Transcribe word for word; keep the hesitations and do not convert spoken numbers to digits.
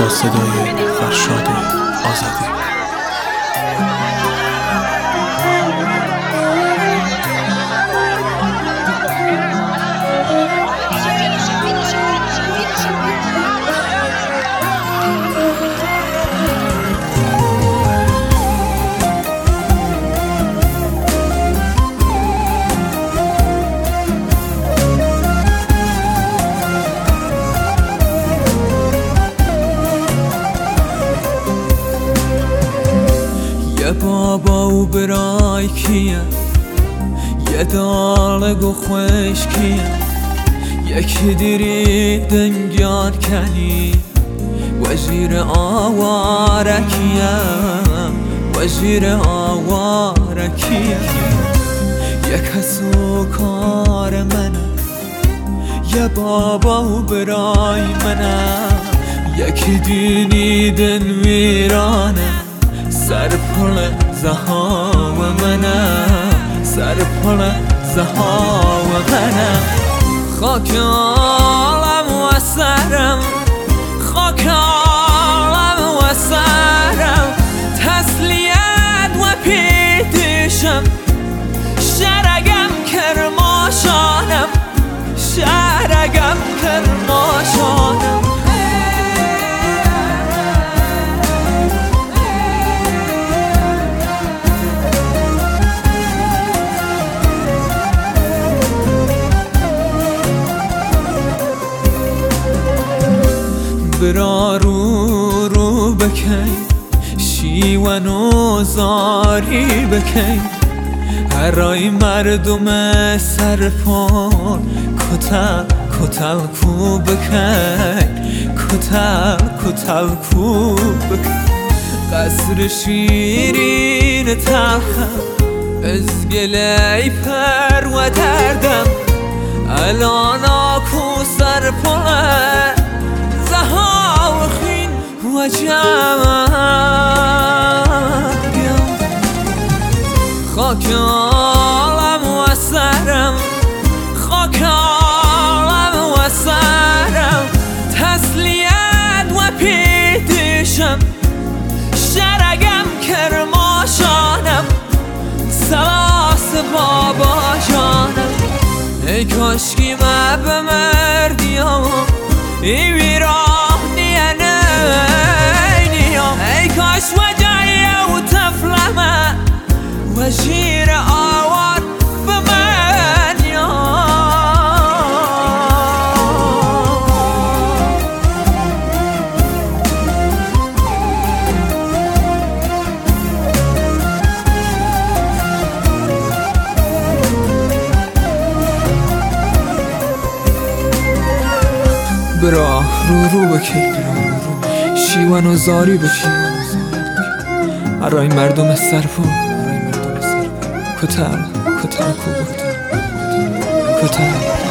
با صدای فرشاد آزادی. یه بابا و برای کیه، یه دالگ و خوش کیه، یکی دیری دنگیان کنی وزیر آواره کیه، وزیر آواره کیه. یه کسو کار منه، یه بابا و برای منه، یکی دینی دن ویرانه، سر پل زها و منه، سر پل زها و منه. خاک عالم و سرم، خاک عالم و سرم، تسلیت و پیدشم، شرگم کرماشانم، شرگم کرماشانم. برا رو رو بکی، شیون و زاری بکی، هرای مردم سرپان کتل کتل کو بکی، کتل کتل کو بکی. قصر شیرین تلخم از گلی پر و دردم، الان آکو سرپانه زها و خین و جمعم. خاک عالم و سرم، خاک عالم و سرم، تسلیت و پیدشم، شرگم کرماشانم، سلاس بابا جانم. ای کاشکی ما بمردیم ای ویراه نیه نینیم، ای کاش وجایه و تفلمه وزیر آوار بمنیم. برا رو رو بکی، شیون و زاری بکی، هرای مردم سرپو کتل کتل کو بکتل کتل